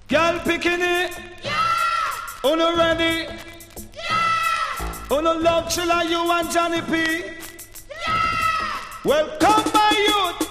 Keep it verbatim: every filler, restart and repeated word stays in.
Girl picking it. Yeah. Uno ready. Yeah. Uno love chilla you and Johnny P. Yeah. Welcome my youth.